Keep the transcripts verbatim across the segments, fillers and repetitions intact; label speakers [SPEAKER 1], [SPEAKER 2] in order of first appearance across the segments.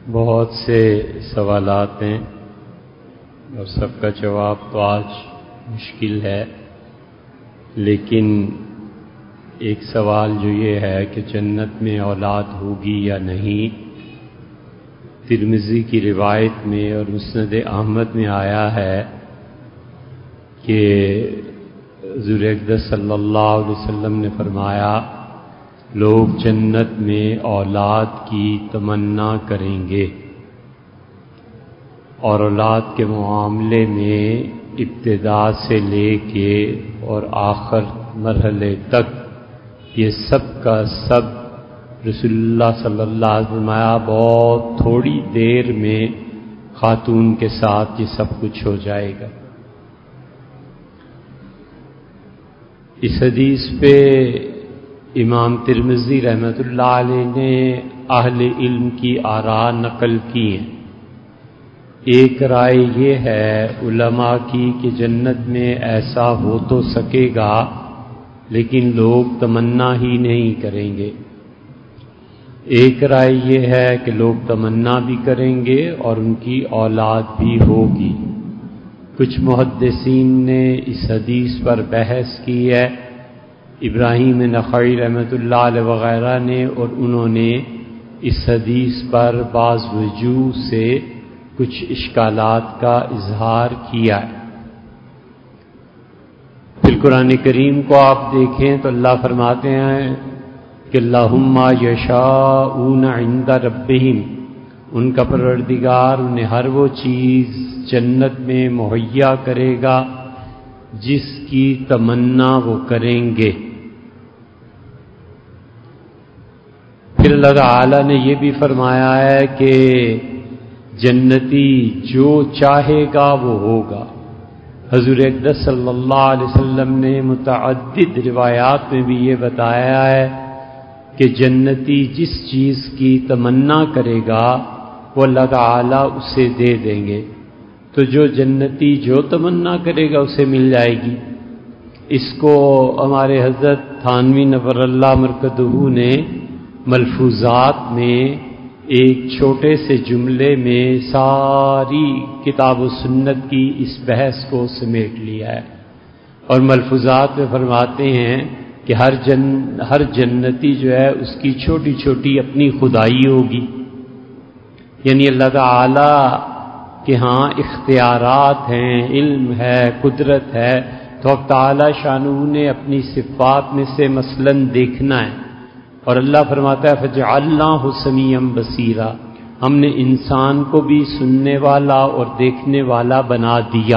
[SPEAKER 1] بہت سے سوالات ہیں اور سب کا جواب تو آج مشکل ہے، لیکن ایک سوال جو یہ ہے کہ جنت میں اولاد ہوگی یا نہیں۔ ترمذی کی روایت میں اور مسند احمد میں آیا ہے کہ حضور اقدس صلی اللہ علیہ وسلم نے فرمایا لوگ جنت میں اولاد کی تمنا کریں گے، اور اولاد کے معاملے میں ابتدا سے لے کے اور آخر مرحلے تک یہ سب کا سب رسول اللہ صلی اللہ علیہ وسلم بہت تھوڑی دیر میں خاتون کے ساتھ یہ سب کچھ ہو جائے گا۔ اس حدیث پہ امام ترمذی رحمۃ اللہ علیہ نے اہل علم کی آراء نقل کی ہیں۔ ایک رائے یہ ہے علماء کی کہ جنت میں ایسا ہو تو سکے گا لیکن لوگ تمنا ہی نہیں کریں گے۔ ایک رائے یہ ہے کہ لوگ تمنا بھی کریں گے اور ان کی اولاد بھی ہوگی۔ کچھ محدثین نے اس حدیث پر بحث کی ہے، ابراہیم نخعی رحمۃ اللہ علیہ وغیرہ نے، اور انہوں نے اس حدیث پر بعض وجوہ سے کچھ اشکالات کا اظہار کیا ہے۔ پھر قرآن کریم کو آپ دیکھیں تو اللہ فرماتے ہیں کہ اللہم یشاءون عند ربہم، ان کا پروردگار انہیں ہر وہ چیز جنت میں مہیا کرے گا جس کی تمنا وہ کریں گے۔ پھر اللہ تعالی نے یہ بھی فرمایا ہے کہ جنتی جو چاہے گا وہ ہوگا۔ حضور اقدس صلی اللہ علیہ وسلم نے متعدد روایات میں بھی یہ بتایا ہے کہ جنتی جس چیز کی تمنا کرے گا وہ اللہ تعالی اسے دے دیں گے۔ تو جو جنتی جو تمنا کرے گا اسے مل جائے گی۔ اس کو ہمارے حضرت تھانوی نور اللہ مرکزہ نے ملفوظات میں ایک چھوٹے سے جملے میں ساری کتاب و سنت کی اس بحث کو سمیٹ لیا ہے، اور ملفوظات میں فرماتے ہیں کہ ہر جن ہر جنتی جو ہے اس کی چھوٹی چھوٹی اپنی خدائی ہوگی، یعنی اللہ تعالی کہ ہاں اختیارات ہیں، علم ہے، قدرت ہے، تو اب تعالی شانہ نے اپنی صفات میں سے مثلا دیکھنا ہے، اور اللہ فرماتا ہے فَجَعَلْنَاهُ سَمِيعًا بَصِيرًا، ہم نے انسان کو بھی سننے والا اور دیکھنے والا بنا دیا۔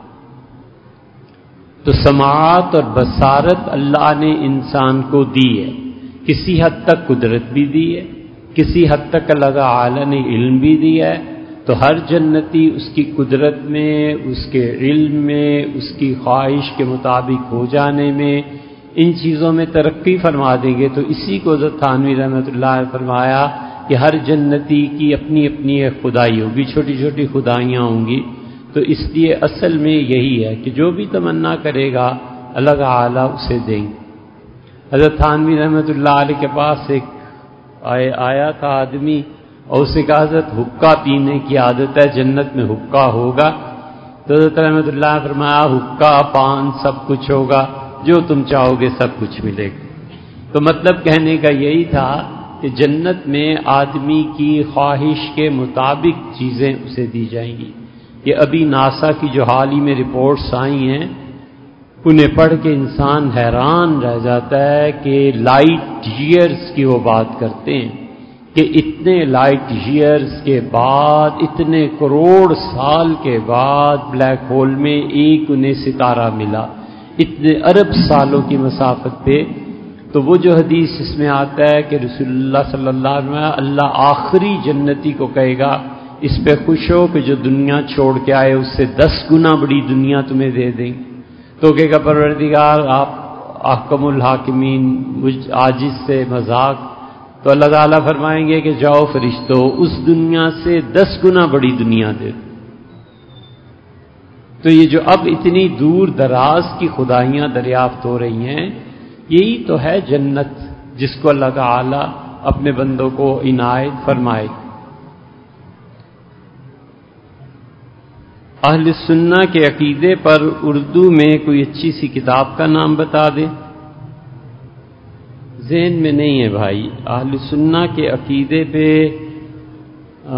[SPEAKER 1] تو سماعت اور بصارت اللہ نے انسان کو دی ہے، کسی حد تک قدرت بھی دی ہے، کسی حد تک اللہ تعالی نے علم بھی دیا ہے۔ تو ہر جنتی اس کی قدرت میں، اس کے علم میں، اس کی خواہش کے مطابق ہو جانے میں، ان چیزوں میں ترقی فرما دیں گے۔ تو اسی کو حضرت تھانوی رحمۃ اللہ نے فرمایا کہ ہر جنتی کی اپنی اپنی ایک خدائی ہوگی، چھوٹی چھوٹی خدائیاں ہوں گی۔ تو اس لیے اصل میں یہی ہے کہ جو بھی تمنا کرے گا اللہ تعالی اسے دیں گے۔ حضرت تھانوی رحمۃ اللہ علیہ کے پاس ایک آیا تھا آدمی، اور اسے کہا حضرت حقہ پینے کی عادت ہے، جنت میں حقہ ہوگا؟ تو حضرت رحمۃ اللہ نے فرمایا حقہ پان سب کچھ ہوگا، جو تم چاہو گے سب کچھ ملے گا۔ تو مطلب کہنے کا یہی تھا کہ جنت میں آدمی کی خواہش کے مطابق چیزیں اسے دی جائیں گی۔ یہ ابھی ناسا کی جو حال ہی میں رپورٹس آئی ہیں انہیں پڑھ کے انسان حیران رہ جاتا ہے کہ لائٹ ایئرز کی وہ بات کرتے ہیں کہ اتنے لائٹ ایئرز کے بعد، اتنے کروڑ سال کے بعد بلیک ہول میں ایک انہیں ستارہ ملا، اتنے ارب سالوں کی مسافت پہ۔ تو وہ جو حدیث اس میں آتا ہے کہ رسول اللہ صلی اللہ علیہ وسلم اللہ آخری جنتی کو کہے گا اس پہ خوش ہو کہ جو دنیا چھوڑ کے آئے اس سے دس گنا بڑی دنیا تمہیں دے دیں گے۔ تو کہے گا پروردگار آپ احکم الحاکمین، مجھ عاجز سے مذاق۔ تو اللہ تعالیٰ فرمائیں گے کہ جاؤ فرشتو اس دنیا سے دس گنا بڑی دنیا دے دو۔ تو یہ جو اب اتنی دور دراز کی خدائیاں دریافت ہو رہی ہیں، یہی تو ہے جنت جس کو اللہ تعالی اپنے بندوں کو عنایت فرمائے۔ اہل سنہ کے عقیدے پر اردو میں کوئی اچھی سی کتاب کا نام بتا دیں. ذہن میں نہیں ہے بھائی. اہل سنہ کے عقیدے پہ آ,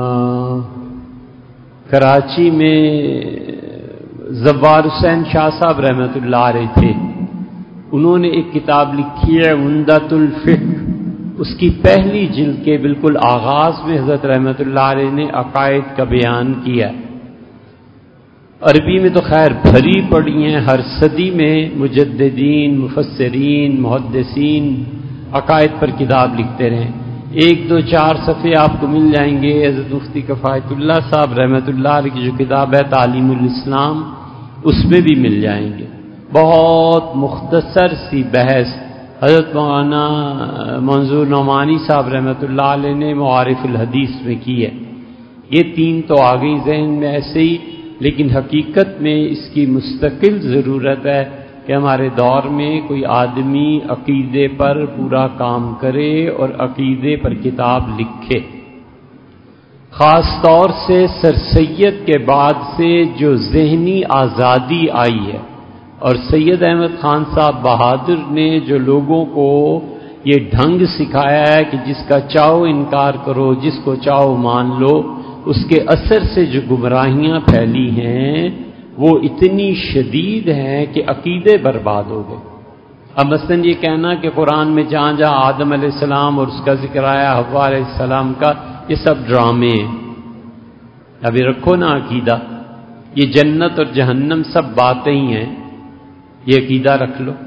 [SPEAKER 1] کراچی میں زوار حسین شاہ صاحب رحمۃ اللہ علیہ تھے. انہوں نے ایک کتاب لکھی ہے عمدۃ الفقہ. اس کی پہلی جلد کے بالکل آغاز میں حضرت رحمۃ اللہ علیہ نے عقائد کا بیان کیا. عربی میں تو خیر بھری پڑی ہیں. ہر صدی میں مجددین، مفسرین، محدثین عقائد پر کتاب لکھتے رہیں. ایک دو چار صفحے آپ کو مل جائیں گے. حضرت مفتی کفایت اللہ صاحب رحمۃ اللہ علیہ کی جو کتاب ہے تعلیم الاسلام، اس میں بھی مل جائیں گے. بہت مختصر سی بحث حضرت مولانا منظور نعمانی صاحب رحمۃ اللہ علیہ نے معارف الحدیث میں کی ہے. یہ تین تو آ گئی ذہن میں ایسے ہی، لیکن حقیقت میں اس کی مستقل ضرورت ہے کہ ہمارے دور میں کوئی آدمی عقیدے پر پورا کام کرے اور عقیدے پر کتاب لکھے. خاص طور سے سر سید کے بعد سے جو ذہنی آزادی آئی ہے، اور سید احمد خان صاحب بہادر نے جو لوگوں کو یہ ڈھنگ سکھایا ہے کہ جس کا چاہو انکار کرو، جس کو چاہو مان لو، اس کے اثر سے جو گمراہیاں پھیلی ہیں وہ اتنی شدید ہیں کہ عقیدے برباد ہو گئے. اب مثلا یہ کہنا کہ قرآن میں جہاں جہاں آدم علیہ السلام اور اس کا ذکر آیا، حوا علیہ السلام کا، یہ سب ڈرامے ہیں. ابھی رکھو نا عقیدہ. یہ جنت اور جہنم سب باتیں ہی ہیں، یہ عقیدہ رکھ لو.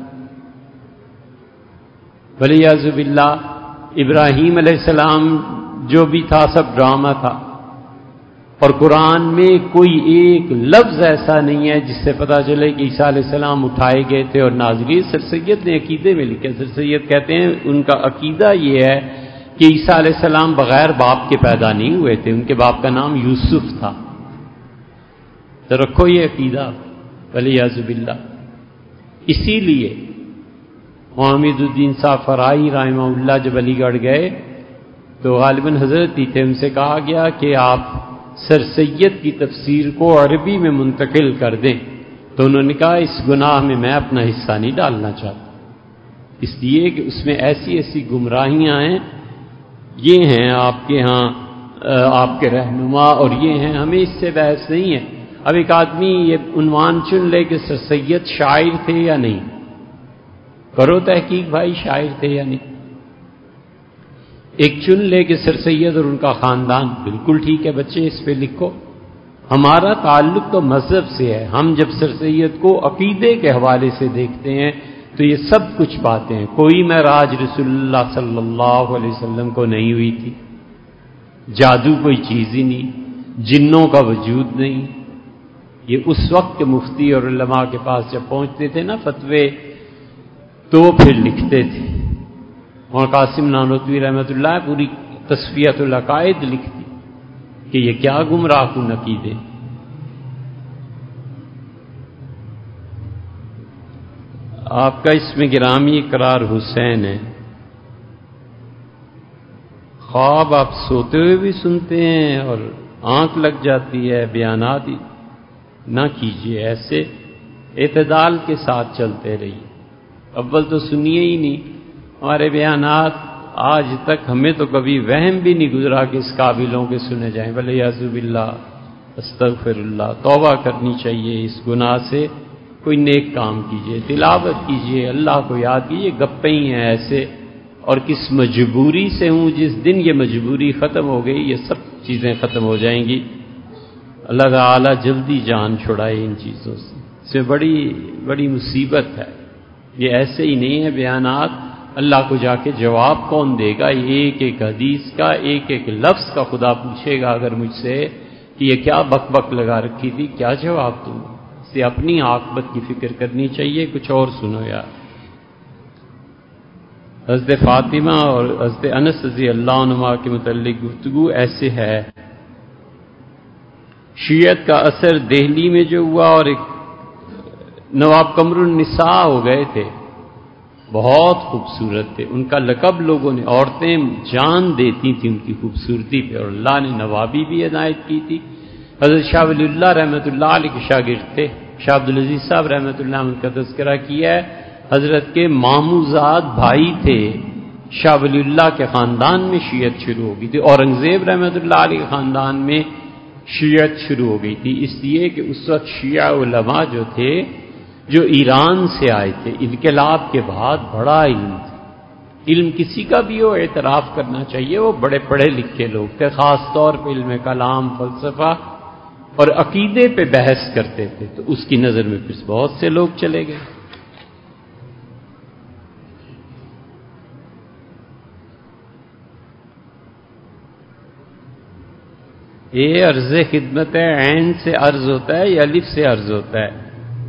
[SPEAKER 1] ولیعذ باللہ ابراہیم علیہ السلام جو بھی تھا سب ڈرامہ تھا، اور قرآن میں کوئی ایک لفظ ایسا نہیں ہے جس سے پتہ چلے کہ عیسیٰ علیہ السلام اٹھائے گئے تھے اور نازلی. سر سید نے عقیدے میں لکھے. سر سید کہتے ہیں ان کا عقیدہ یہ ہے کہ عیسیٰ علیہ السلام بغیر باپ کے پیدا نہیں ہوئے تھے، ان کے باپ کا نام یوسف تھا. تو رکھو یہ عقیدہ ولیعذ باللہ. اسی لیے محمد الدین صاحب فرائی رحمہ اللہ جب علی گڑھ گئے تو غالباً حضرت ہی تھے، ان سے کہا گیا کہ آپ سر سید کی تفسیر کو عربی میں منتقل کر دیں. تو انہوں نے کہا اس گناہ میں میں اپنا حصہ نہیں ڈالنا چاہتا، اس لیے کہ اس میں ایسی ایسی گمراہیاں ہیں. یہ ہیں آپ کے ہاں آپ کے رہنما اور یہ ہیں، ہمیں اس سے بحث نہیں ہے. اب ایک آدمی یہ عنوان چن لے کہ سر سید شاعر تھے یا نہیں، کرو تحقیق بھائی شاعر تھے یا نہیں. ایک چن لے کہ سر سید اور ان کا خاندان، بالکل ٹھیک ہے بچے اس پہ لکھو. ہمارا تعلق تو مذہب سے ہے. ہم جب سر سید کو عقیدے کے حوالے سے دیکھتے ہیں تو یہ سب کچھ پاتے ہیں. کوئی معراج رسول اللہ صلی اللہ علیہ وسلم کو نہیں ہوئی تھی، جادو کوئی چیز ہی نہیں، جنوں کا وجود نہیں. یہ اس وقت کے مفتی اور علماء کے پاس جب پہنچتے تھے نا فتوے، تو پھر لکھتے تھے. اور قاسم نانوتوی رحمۃ اللہ پوری تصفیۃ العقائد لکھتی کہ یہ کیا گمراہ کن عقیدے. آپ کا اس میں گرامی اقرار حسین ہے. خواب آپ سوتے ہوئے بھی سنتے ہیں اور آنکھ لگ جاتی ہے. بیانات نہ کیجیے ایسے، اعتدال کے ساتھ چلتے رہیے. اول تو سنیے ہی نہیں ہمارے بیانات. آج تک ہمیں تو کبھی وہم بھی نہیں گزرا کہ اس قابلوں کے سنے جائیں. ولیعذ باللہ، استغفر اللہ. توبہ کرنی چاہیے اس گناہ سے. کوئی نیک کام کیجیے، تلاوت کیجیے، اللہ کو یاد کیجیے. گپیں ہی ہیں ایسے. اور کس مجبوری سے ہوں، جس دن یہ مجبوری ختم ہو گئی یہ سب چیزیں ختم ہو جائیں گی. اللہ تعالی جلدی جان چھڑائے ان چیزوں سے. اس میں بڑی بڑی مصیبت ہے. یہ ایسے ہی نہیں ہے بیانات. اللہ کو جا کے جواب کون دے گا؟ ایک ایک حدیث کا، ایک ایک لفظ کا خدا پوچھے گا اگر مجھ سے کہ یہ کیا بک بک لگا رکھی تھی، کیا جواب دوں؟ اسے اپنی عاقبت کی فکر کرنی چاہیے. کچھ اور سنو یار. حضرت فاطمہ اور حضرت انس رضی اللہ عنہما کے متعلق گفتگو ایسے ہے. شیعت کا اثر دہلی میں جو ہوا، اور ایک نواب قمر النساء ہو گئے تھے، بہت خوبصورت تھے. ان کا لقب لوگوں نے، عورتیں جان دیتی تھیں ان کی خوبصورتی پہ، اور اللہ نے نوابی بھی عنایت کی تھی. حضرت شاہ ولی اللہ رحمۃ اللہ علیہ کے شاگرد تھے، شاہ عبدالعزیز صاحب رحمۃ اللہ علیہ کا تذکرہ کیا ہے، حضرت کے ماموزاد بھائی تھے، شاہ ولی اللہ کے خاندان میں شیعت شروع ہو گئی تھی، اورنگزیب رحمۃ اللہ علیہ کے خاندان میں شیعت شروع ہو گئی تھی، اس لیے کہ اس وقت شیعہ علماء جو تھے جو ایران سے آئے تھے، انقلاب کے بعد بڑا علم تھا، علم کسی کا بھی ہو اعتراف کرنا چاہیے، وہ بڑے پڑھے لکھے لوگ تھے، خاص طور پہ علم کلام، فلسفہ اور عقیدے پہ بحث کرتے تھے، تو اس کی نظر میں پھر بہت سے لوگ چلے گئے۔ یہ عرض خدمت ہے، عین سے عرض ہوتا ہے یا الف سے عرض ہوتا ہے؟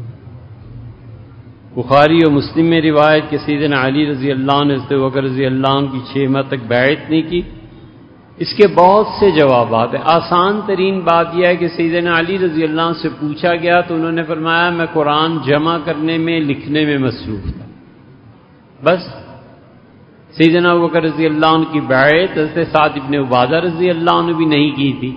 [SPEAKER 1] بخاری اور مسلم میں روایت کہ سیدنا علی رضی اللہ عنہ نے حضرت ابوبکر رضی اللہ عنہ کی چھ ماہ تک بیعت نہیں کی۔ اس کے بہت سے جوابات ہیں۔ آسان ترین بات یہ ہے کہ سیدنا علی رضی اللہ عنہ سے پوچھا گیا تو انہوں نے فرمایا میں قرآن جمع کرنے میں، لکھنے میں مصروف تھا، بس۔ سیدنا ابوبکر رضی اللہ عنہ کی بیعت حضرت سعد بن عبادہ رضی اللہ عنہ بھی نہیں کی تھی،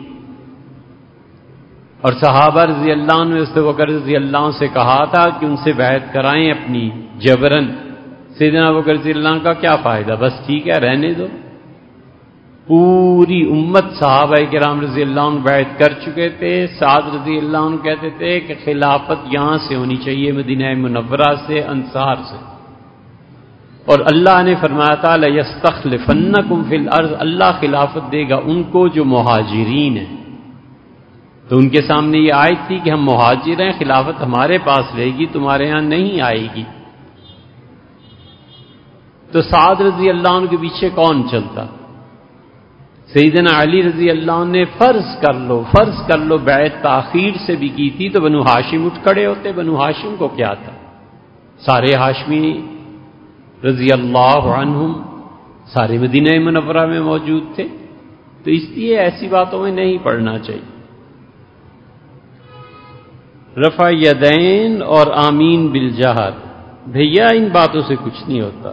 [SPEAKER 1] اور صحابہ رضی اللہ عنہ نے حضرت ابوبکر رضی اللہ عنہ سے کہا تھا کہ ان سے بیعت کرائیں اپنی جبرن۔ سیدنا ابوبکر رضی اللہ عنہ کا کیا فائدہ، بس ٹھیک ہے رہنے دو۔ پوری امت صحابہ کرام رضی اللہ عنہ بیعت کر چکے تھے۔ سعد رضی اللہ عنہ کہتے تھے کہ خلافت یہاں سے ہونی چاہیے، مدینہ منورہ سے، انصار سے، اور اللہ نے فرمایا تھا لَيَسْتَخْلِفَنَّكُمْ فِي الْأَرْضِ، اللہ خلافت دے گا ان کو جو مہاجرین ہیں۔ تو ان کے سامنے یہ آیت تھی کہ ہم مہاجر ہیں، خلافت ہمارے پاس رہے گی، تمہارے ہاں نہیں آئے گی۔ تو سعد رضی اللہ عنہ کے پیچھے کون چلتا؟ سیدنا علی رضی اللہ عنہ نے فرض کر لو فرض کر لو بیعت تاخیر سے بھی کی تھی تو بنو ہاشم اٹھ کھڑے ہوتے۔ بنو ہاشم کو کیا تھا، سارے ہاشمی رضی اللہ عنہم سارے مدینہ منورہ میں موجود تھے، تو اس لیے ایسی باتوں میں نہیں پڑھنا چاہیے۔ رفع یدین اور آمین بالجہر، بھیا ان باتوں سے کچھ نہیں ہوتا۔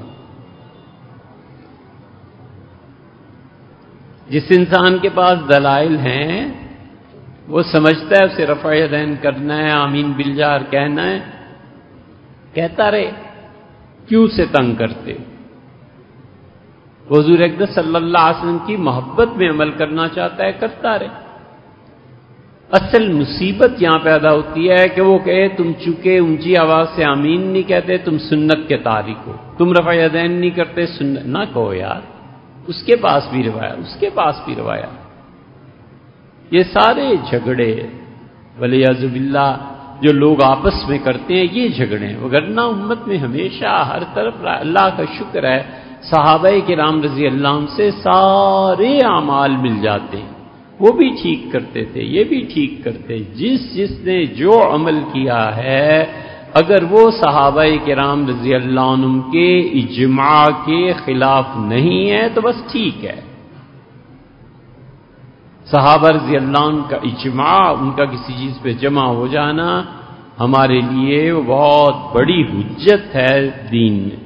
[SPEAKER 1] جس انسان کے پاس دلائل ہیں وہ سمجھتا ہے اسے رفع یدین کرنا ہے، آمین بالجہر کہنا ہے، کہتا رہے، کیوں سے تنگ کرتے؟ حضور اقدس صلی اللہ علیہ وسلم کی محبت میں عمل کرنا چاہتا ہے، کرتا رہے۔ اصل مصیبت یہاں پیدا ہوتی ہے کہ وہ کہے تم چونکہ اونچی آواز سے آمین نہیں کہتے تم سنت کے تارک ہو، تم رفع یدین نہیں کرتے سنت نہ کہو یار، اس کے پاس بھی روایت، اس کے پاس بھی روایت۔ یہ سارے جھگڑے ولیعذ باللہ جو لوگ آپس میں کرتے ہیں یہ جھگڑے ہیں، وگرنہ امت میں ہمیشہ ہر طرف اللہ کا شکر ہے صحابہ کرام رضی اللہ عنہ سے سارے اعمال مل جاتے ہیں، وہ بھی ٹھیک کرتے تھے، یہ بھی ٹھیک کرتے، جس جس نے جو عمل کیا ہے اگر وہ صحابہ کرام رضی اللہ عنہ کے اجماع کے خلاف نہیں ہے تو بس ٹھیک ہے۔ صحابہ رضی اللہ عنہ کا اجماع، ان کا کسی چیز پہ جمع ہو جانا ہمارے لیے وہ بہت بڑی حجت ہے دین میں۔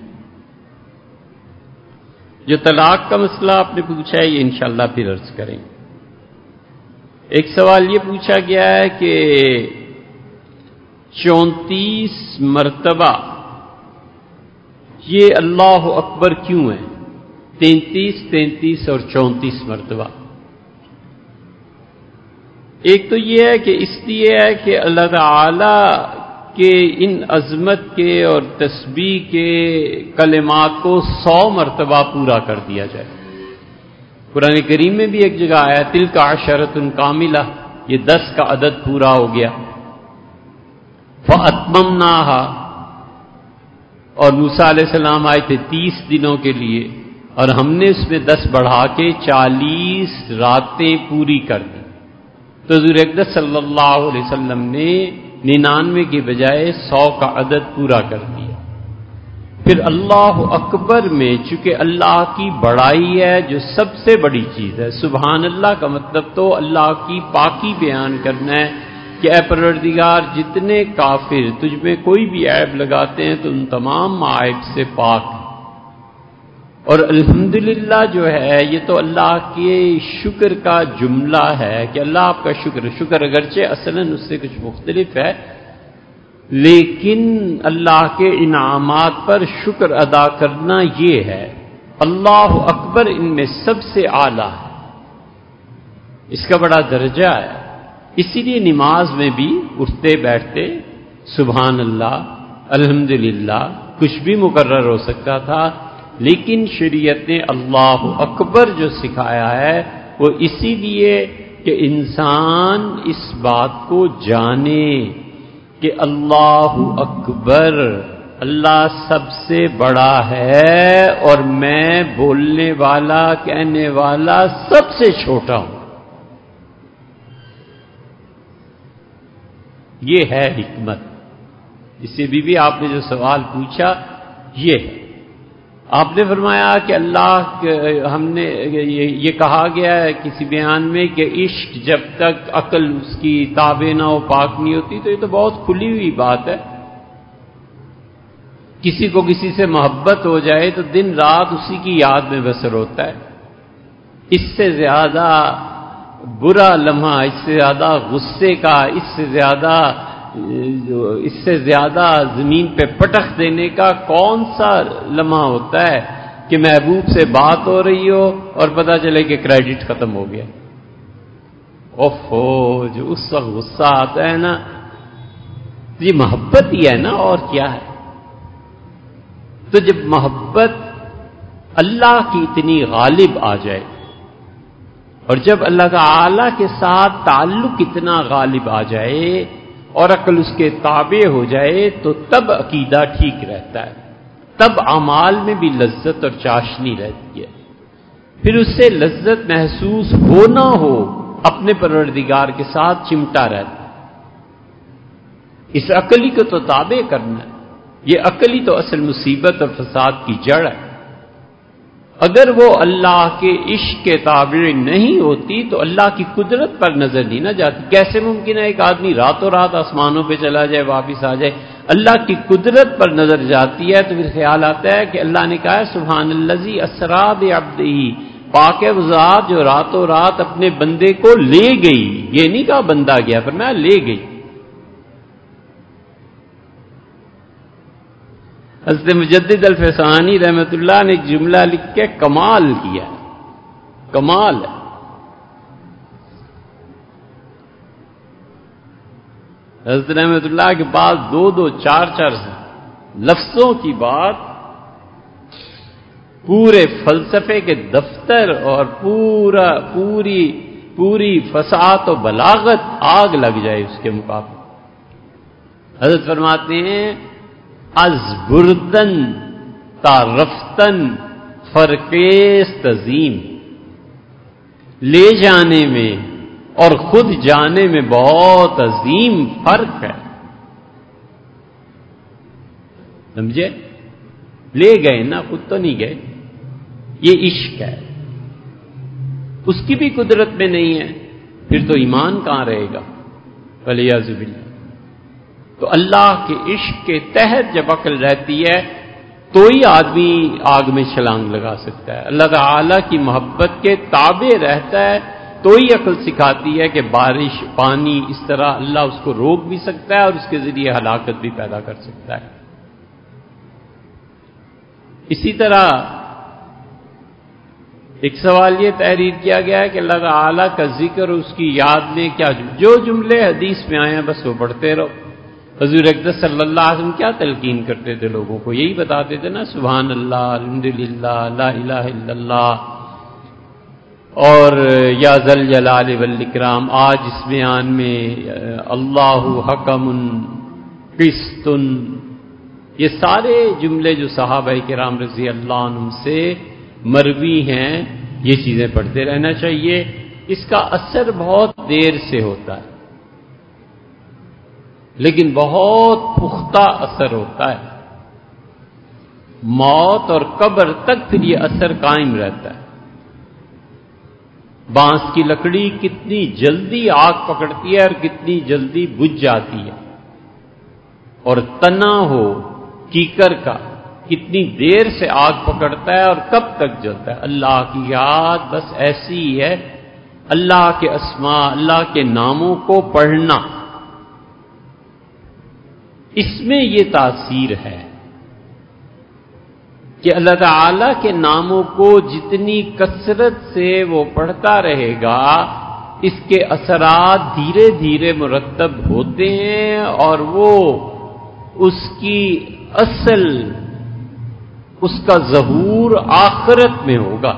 [SPEAKER 1] جو طلاق کا مسئلہ آپ نے پوچھا ہے یہ انشاءاللہ پھر عرض کریں گے۔ ایک سوال یہ پوچھا گیا ہے کہ چونتیس مرتبہ یہ اللہ اکبر کیوں ہے، تینتیس تینتیس اور چونتیس مرتبہ؟ ایک تو یہ ہے کہ اس لیے ہے کہ اللہ تعالی کے ان عظمت کے اور تسبیح کے کلمات کو سو مرتبہ پورا کر دیا جائے۔ قرآن کریم میں بھی ایک جگہ آیا تلک عشرۃ کاملہ، یہ دس کا عدد پورا ہو گیا۔ فَأَتْمَمْنَاهَا، اور موسیٰ علیہ السلام آئے تھے تیس دنوں کے لیے اور ہم نے اس میں دس بڑھا کے چالیس راتیں پوری کر دی۔ تو حضور اقدس صلی اللہ علیہ وسلم نے ننانوے کے بجائے سو کا عدد پورا کر دیا۔ پھر اللہ اکبر میں چونکہ اللہ کی بڑائی ہے جو سب سے بڑی چیز ہے، سبحان اللہ کا مطلب تو اللہ کی پاکی بیان کرنا ہے کہ اے پروردگار جتنے کافر تجھ میں کوئی بھی عیب لگاتے ہیں تو ان تمام عیب سے پاک ہیں۔ اور الحمدللہ جو ہے یہ تو اللہ کے شکر کا جملہ ہے کہ اللہ آپ کا شکر شکر اگرچہ اصلاً اس سے کچھ مختلف ہے، لیکن اللہ کے انعامات پر شکر ادا کرنا یہ ہے۔ اللہ اکبر ان میں سب سے اعلیٰ ہے، اس کا بڑا درجہ ہے۔ اسی لیے نماز میں بھی اٹھتے بیٹھتے سبحان اللہ الحمدللہ کچھ بھی مقرر ہو سکتا تھا، لیکن شریعت نے اللہ اکبر جو سکھایا ہے وہ اسی لیے کہ انسان اس بات کو جانے کہ اللہ اکبر، اللہ سب سے بڑا ہے اور میں بولنے والا کہنے والا سب سے چھوٹا ہوں۔ یہ ہے حکمت۔ اس سے بھی, بھی آپ نے جو سوال پوچھا یہ ہے، آپ نے فرمایا کہ اللہ ہم نے یہ کہا گیا ہے کسی بیان میں کہ عشق جب تک عقل اس کی تابع نہ ہو پاک نہیں ہوتی، تو یہ تو بہت کھلی ہوئی بات ہے۔ کسی کو کسی سے محبت ہو جائے تو دن رات اسی کی یاد میں بسر ہوتا ہے۔ اس سے زیادہ برا لمحہ، اس سے زیادہ غصے کا، اس سے زیادہ اس سے زیادہ زمین پہ پٹخ دینے کا کون سا لمحہ ہوتا ہے کہ محبوب سے بات ہو رہی ہو اور پتہ چلے کہ کریڈٹ ختم ہو گیا۔ اوف ہو، جو اس وقت غصہ آتا ہے نا، یہ محبت ہی ہے نا، اور کیا ہے؟ تو جب محبت اللہ کی اتنی غالب آ جائے اور جب اللہ تعالی کے ساتھ تعلق اتنا غالب آ جائے اور عقل اس کے تابع ہو جائے تو تب عقیدہ ٹھیک رہتا ہے، تب اعمال میں بھی لذت اور چاشنی رہتی ہے۔ پھر اس سے لذت محسوس ہو نہ ہو اپنے پروردگار کے ساتھ چمٹا رہتا ہے۔ اس عقلی کو تو تابع کرنا ہے، یہ عقلی تو اصل مصیبت اور فساد کی جڑ ہے۔ اگر وہ اللہ کے عشق کے تابع نہیں ہوتی تو اللہ کی قدرت پر نظر نہیں نہ جاتی۔ کیسے ممکن ہے ایک آدمی راتوں رات آسمانوں پہ چلا جائے واپس آ جائے؟ اللہ کی قدرت پر نظر جاتی ہے تو پھر خیال آتا ہے کہ اللہ نے کہا ہے سبحان الذی اسری بعبدہ، پاک ہے وہ ذات جو راتوں رات اپنے بندے کو لے گئی۔ یہ نہیں کہا بندہ گیا، فرمایا لے گئی۔ حضرت مجدد الفسانی رحمۃ اللہ نے ایک جملہ لکھ کے کمال کیا، کمال ہے۔ حضرت رحمۃ اللہ کے پاس دو دو چار چار لفظوں کی بات پورے فلسفے کے دفتر اور پورا پوری پوری فصاحت و بلاغت آگ لگ جائے اس کے مقابلے۔ حضرت فرماتے ہیں از بردن تا رفتن فرقیس تزیم، لے جانے میں اور خود جانے میں بہت عظیم فرق ہے۔ سمجھے؟ لے گئے نا، خود تو نہیں گئے۔ یہ عشق ہے، اس کی بھی قدرت میں نہیں ہے، پھر تو ایمان کہاں رہے گا؟ ولیعذ باللہ۔ تو اللہ کے عشق کے تحت جب عقل رہتی ہے تو ہی آدمی آگ میں چھلانگ لگا سکتا ہے۔ اللہ تعالی کی محبت کے تابع رہتا ہے تو ہی عقل سکھاتی ہے کہ بارش، پانی، اس طرح اللہ اس کو روک بھی سکتا ہے اور اس کے ذریعے ہلاکت بھی پیدا کر سکتا ہے۔ اسی طرح ایک سوال یہ تحریر کیا گیا ہے کہ اللہ تعالی کا ذکر اور اس کی یاد میں کیا جو جملے حدیث میں آئے ہیں بس وہ پڑھتے رہو۔ حضور اقدس صلی اللہ علیہ وسلم کیا تلقین کرتے تھے لوگوں کو؟ یہی بتاتے تھے نا، سبحان اللہ الحمدللہ لا الہ الا اللہ اور یا ذل جلال والاکرام۔ آج اس بیان میں اللہ حکم قسط، یہ سارے جملے جو صحابہ کرام رضی اللہ عنہم سے مروی ہیں، یہ چیزیں پڑھتے رہنا چاہیے۔ اس کا اثر بہت دیر سے ہوتا ہے لیکن بہت پختہ اثر ہوتا ہے، موت اور قبر تک پھر یہ اثر قائم رہتا ہے۔ بانس کی لکڑی کتنی جلدی آگ پکڑتی ہے اور کتنی جلدی بجھ جاتی ہے، اور تنا ہو کیکر کا کتنی دیر سے آگ پکڑتا ہے اور کب تک جلتا ہے. اللہ کی یاد بس ایسی ہی ہے، اللہ کے اسماء، اللہ کے ناموں کو پڑھنا، اس میں یہ تاثیر ہے کہ اللہ تعالی کے ناموں کو جتنی کثرت سے وہ پڑھتا رہے گا اس کے اثرات دھیرے دھیرے مرتب ہوتے ہیں اور وہ اس کی اصل، اس کا ظہور آخرت میں ہوگا.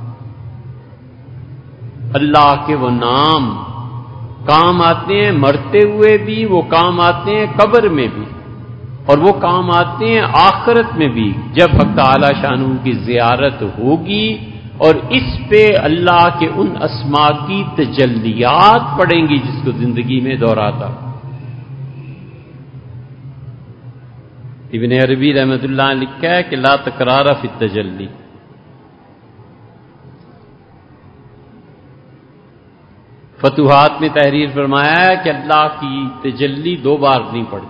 [SPEAKER 1] اللہ کے وہ نام کام آتے ہیں مرتے ہوئے بھی، وہ کام آتے ہیں قبر میں بھی، اور وہ کام آتے ہیں آخرت میں بھی جب حق تعالی شانہ کی زیارت ہوگی اور اس پہ اللہ کے ان اسماء کی تجلیات پڑیں گی جس کو زندگی میں دہراتا. ابن عربی رحمۃ اللہ نے لکھا ہے کہ لا تکرار فی التجلی، فتوحات میں تحریر فرمایا ہے کہ اللہ کی تجلی دو بار نہیں پڑتی.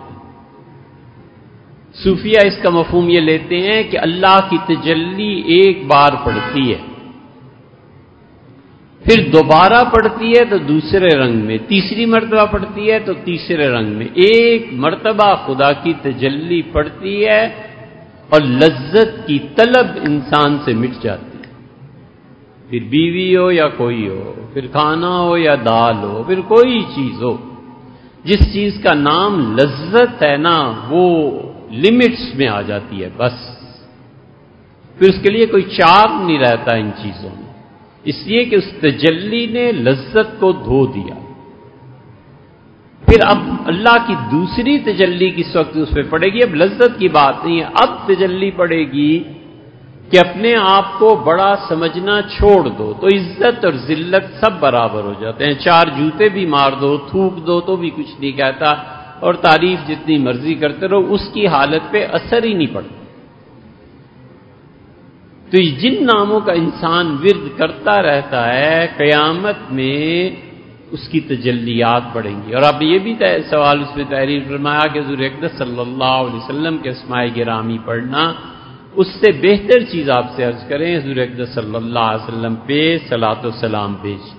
[SPEAKER 1] صوفیہ اس کا مفہوم یہ لیتے ہیں کہ اللہ کی تجلی ایک بار پڑتی ہے، پھر دوبارہ پڑتی ہے تو دوسرے رنگ میں، تیسری مرتبہ پڑتی ہے تو تیسرے رنگ میں. ایک مرتبہ خدا کی تجلی پڑتی ہے اور لذت کی طلب انسان سے مٹ جاتی ہے، پھر بیوی ہو یا کوئی ہو، پھر کھانا ہو یا دال ہو، پھر کوئی چیز ہو، جس چیز کا نام لذت ہے نا وہ لمٹس میں آ جاتی ہے بس، پھر اس کے لیے کوئی چار نہیں رہتا ان چیزوں میں، اس لیے کہ اس تجلی نے لذت کو دھو دیا. پھر اب اللہ کی دوسری تجلی کس وقت اس پہ پڑے گی؟ اب لذت کی بات نہیں ہے، اب تجلی پڑے گی کہ اپنے آپ کو بڑا سمجھنا چھوڑ دو تو عزت اور ذلت سب برابر ہو جاتے ہیں. چار جوتے بھی مار دو، تھوک دو تو بھی کچھ نہیں کہتا، اور تعریف جتنی مرضی کرتے رہو اس کی حالت پہ اثر ہی نہیں پڑتا. تو جن ناموں کا انسان ورد کرتا رہتا ہے قیامت میں اس کی تجلیات بڑھیں گی. اور اب یہ بھی سوال اس میں تحریر فرمایا کہ حضور اقدس صلی اللہ علیہ وسلم کے اسماء گرامی پڑھنا، اس سے بہتر چیز آپ سے عرض کریں حضور اقدس صلی اللہ علیہ وسلم پہ صلاۃ و سلام بھیجنا.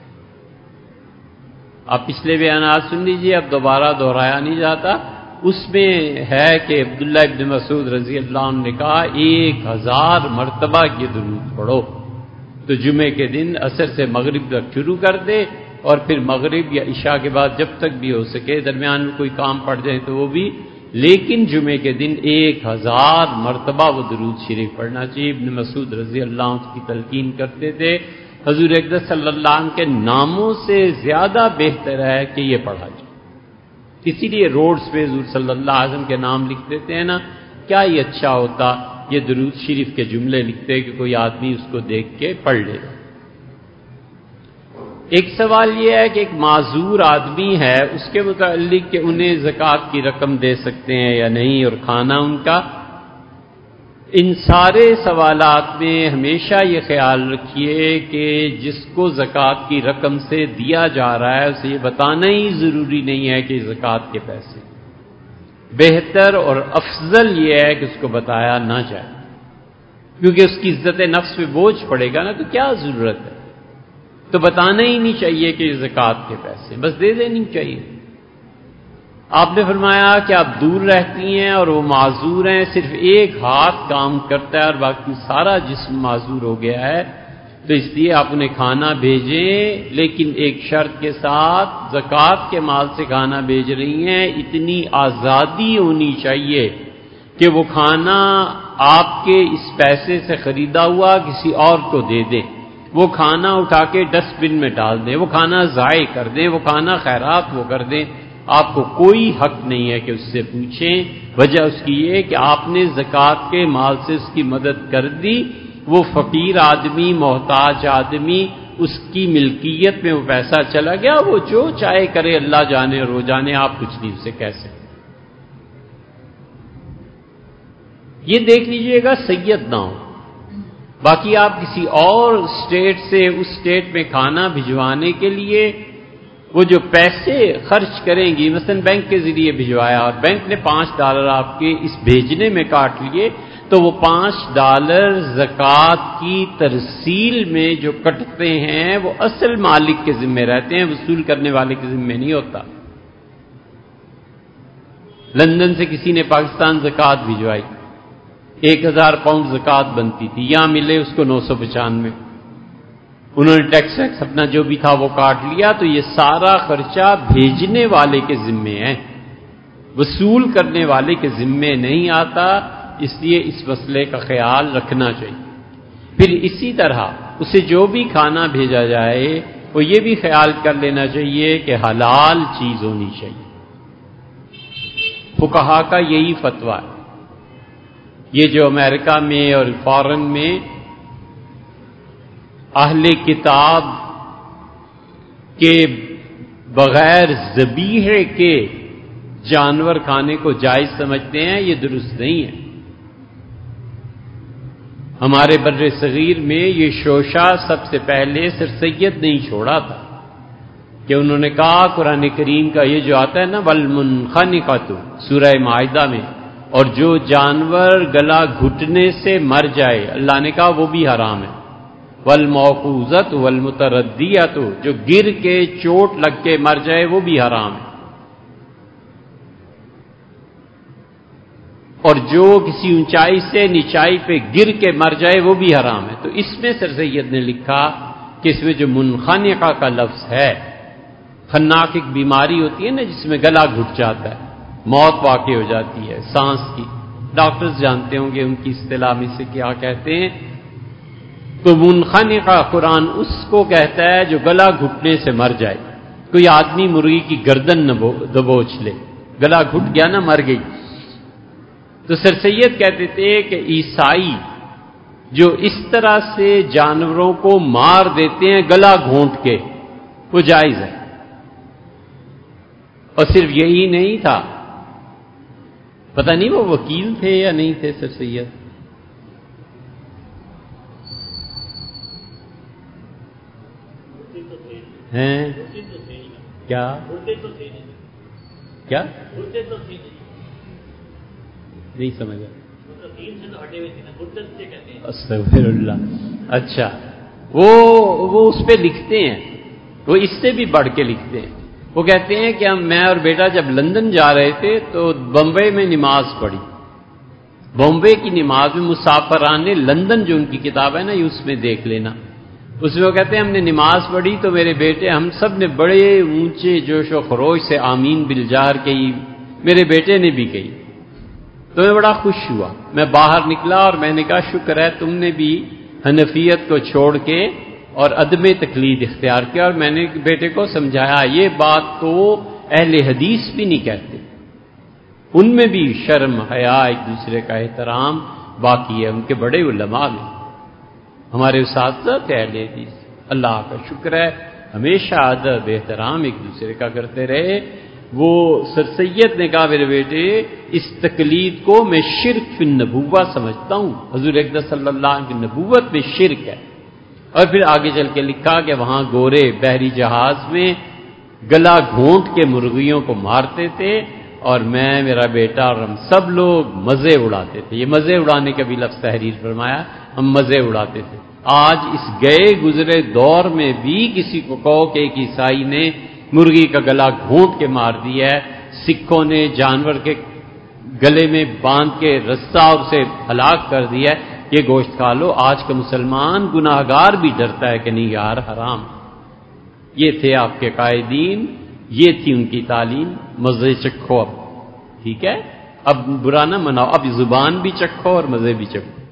[SPEAKER 1] آپ پچھلے بیانات سن لیجیے، اب دوبارہ دہرایا نہیں جاتا. اس میں ہے کہ عبداللہ ابن مسعود رضی اللہ عنہ نے کہا ایک ہزار مرتبہ یہ درود پڑھو. تو جمعے کے دن عصر سے مغرب تک شروع کر دے اور پھر مغرب یا عشاء کے بعد جب تک بھی ہو سکے، درمیان میں کوئی کام پڑ جائے تو وہ بھی، لیکن جمعے کے دن ایک ہزار مرتبہ وہ درود شریف پڑھنا چاہیے. ابن مسعود رضی اللہ عنہ کی تلقین کرتے تھے حضور اقدس صلی اللہ علیہ وسلم کے ناموں سے زیادہ بہتر ہے کہ یہ پڑھا جائے. اسی لیے روڈز پہ حضور صلی اللہ علیہ وسلم کے نام لکھ دیتے ہیں نا، کیا یہ اچھا ہوتا یہ درود شریف کے جملے لکھتے کہ کوئی آدمی اس کو دیکھ کے پڑھ لے. ایک سوال یہ ہے کہ ایک معذور آدمی ہے اس کے متعلق کہ انہیں زکوٰۃ کی رقم دے سکتے ہیں یا نہیں اور کھانا ان کا. ان سارے سوالات میں ہمیشہ یہ خیال رکھیے کہ جس کو زکوٰۃ کی رقم سے دیا جا رہا ہے اسے یہ بتانا ہی ضروری نہیں ہے کہ زکوٰۃ کے پیسے. بہتر اور افضل یہ ہے کہ اس کو بتایا نہ جائے، کیونکہ اس کی عزت نفس پہ بوجھ پڑے گا نا، تو کیا ضرورت ہے. تو بتانا ہی نہیں چاہیے کہ زکوٰۃ کے پیسے، بس دے دینی چاہیے. آپ نے فرمایا کہ آپ دور رہتی ہیں اور وہ معذور ہیں، صرف ایک ہاتھ کام کرتا ہے اور باقی سارا جسم معذور ہو گیا ہے، تو اس لیے آپ انہیں کھانا بھیجیں، لیکن ایک شرط کے ساتھ زکوٰۃ کے مال سے کھانا بھیج رہی ہیں، اتنی آزادی ہونی چاہیے کہ وہ کھانا آپ کے اس پیسے سے خریدا ہوا کسی اور کو دے دیں، وہ کھانا اٹھا کے ڈسٹ بن میں ڈال دیں، وہ کھانا ضائع کر دیں، وہ کھانا خیرات وہ کر دیں. آپ کو کوئی حق نہیں ہے کہ اس سے پوچھیں. وجہ اس کی یہ کہ آپ نے زکوٰۃ کے مال سے اس کی مدد کر دی. وہ فقیر آدمی، محتاج آدمی، اس کی ملکیت میں وہ پیسہ چلا گیا، وہ جو چاہے کرے، اللہ جانے اور وہ جانے، آپ کچھ نہیں اسے کہہ سکتے. یہ دیکھ لیجئے گا سید نہ ہو. باقی آپ کسی اور اسٹیٹ سے اس اسٹیٹ میں کھانا بھجوانے کے لیے وہ جو پیسے خرچ کریں گی، مثلا بینک کے ذریعے بھجوایا اور بینک نے پانچ ڈالر آپ کے اس بھیجنے میں کاٹ لیے، تو وہ پانچ ڈالر زکوٰۃ کی ترسیل میں جو کٹتے ہیں وہ اصل مالک کے ذمے رہتے ہیں، وصول کرنے والے کے ذمے نہیں ہوتا۔ لندن سے کسی نے پاکستان زکوٰۃ بھجوائی، ایک ہزار پاؤنڈ زکوٰۃ بنتی تھی، یہاں ملے اس کو نو سو پچانوے، انہوں نے ٹیکس ویکس اپنا جو بھی تھا وہ کاٹ لیا، تو یہ سارا خرچہ بھیجنے والے کے ذمے ہے، وصول کرنے والے کے ذمے نہیں آتا، اس لیے اس مسئلے کا خیال رکھنا چاہیے۔ پھر اسی طرح اسے جو بھی کھانا بھیجا جائے وہ یہ بھی خیال کر لینا چاہیے کہ حلال چیز ہونی چاہیے۔ فقہا کا یہی فتویٰ ہے۔ یہ جو امریکہ میں اور فارن میں اہل کتاب کے بغیر ذبیحے کے جانور کھانے کو جائز سمجھتے ہیں، یہ درست نہیں ہے۔ ہمارے بر صغیر میں یہ شوشہ سب سے پہلے سر سید نے ہی چھوڑا تھا کہ انہوں نے کہا قرآن کریم کا یہ جو آتا ہے نا والمنخنقۃ سورہ مائدہ میں، اور جو جانور گلا گھٹنے سے مر جائے اللہ نے کہا وہ بھی حرام ہے، والموقوذۃ والمتردیۃ جو گر کے چوٹ لگ کے مر جائے وہ بھی حرام ہے، اور جو کسی اونچائی سے نیچائی پہ گر کے مر جائے وہ بھی حرام ہے۔ تو اس میں سر سید نے لکھا کہ اس میں جو منخنقہ کا لفظ ہے، خناق ایک بیماری ہوتی ہے نا جس میں گلا گھٹ جاتا ہے، موت واقع ہو جاتی ہے سانس کی، ڈاکٹرز جانتے ہوں گے ان کی اصطلاح میں سے کیا کہتے ہیں۔ تو منخنقہ قرآن اس کو کہتا ہے جو گلا گھٹنے سے مر جائے، کوئی آدمی مرغی کی گردن نہ دبوچ لے، گلا گھٹ گیا نا، مر گئی۔ تو سر سید کہتے تھے کہ عیسائی جو اس طرح سے جانوروں کو مار دیتے ہیں گلا گھونٹ کے، وہ جائز ہے۔ اور صرف یہی نہیں تھا، پتہ نہیں وہ وکیل تھے یا نہیں تھے سر سید، ہیں کیا کیا نہیں سمجھا، استغفر اللہ۔ اچھا، وہ وہ اس پہ لکھتے ہیں، وہ اس سے بھی بڑھ کے لکھتے ہیں، وہ کہتے ہیں کہ ہم میں اور بیٹا جب لندن جا رہے تھے تو بمبئی میں نماز پڑھی، بمبئی کی نماز میں مسافران لندن جو ان کی کتاب ہے نا یہ اس میں دیکھ لینا، اس میں وہ کہتے ہیں ہم نے نماز پڑھی تو میرے بیٹے ہم سب نے بڑے اونچے جوش و خروش سے آمین بالجار کہی، میرے بیٹے نے بھی کہی، تو میں بڑا خوش ہوا، میں باہر نکلا اور میں نے کہا شکر ہے تم نے بھی حنفیت کو چھوڑ کے اور عدم تقلید اختیار کیا، اور میں نے بیٹے کو سمجھایا یہ بات تو اہل حدیث بھی نہیں کہتے، ان میں بھی شرم حیا ایک دوسرے کا احترام باقی ہے، ان کے بڑے علماء میں ہمارے اساتذہ تھے اہل حدیث، اللہ کا شکر ہے ہمیشہ ادب احترام ایک دوسرے کا کرتے رہے۔ وہ سر سید نے کہا میرے بیٹے اس تقلید کو میں شرک فی النبوہ سمجھتا ہوں، حضور اقدس صلی اللہ علیہ وسلم کی نبوت میں شرک ہے۔ اور پھر آگے چل کے لکھا کہ وہاں گورے بحری جہاز میں گلا گھونٹ کے مرغیوں کو مارتے تھے، اور میں میرا بیٹا اور ہم سب لوگ مزے اڑاتے تھے، یہ مزے اڑانے کا بھی لفظ تحریر فرمایا، ہم مزے اڑاتے تھے۔ آج اس گئے گزرے دور میں بھی کسی کو کہو کہ ایک عیسائی نے مرغی کا گلا گھونٹ کے مار دیا ہے، سکھوں نے جانور کے گلے میں باندھ کے رسہ اور اسے ہلاک کر دیا ہے، یہ گوشت کھا لو، آج کا مسلمان گناہگار بھی ڈرتا ہے کہ نہیں یار حرام۔ یہ تھے آپ کے قائدین، یہ تھی ان کی تعلیم، مزے چکھو اب، ٹھیک ہے، اب برا نہ مناؤ، اب زبان بھی چکھو اور مزے بھی چکھو۔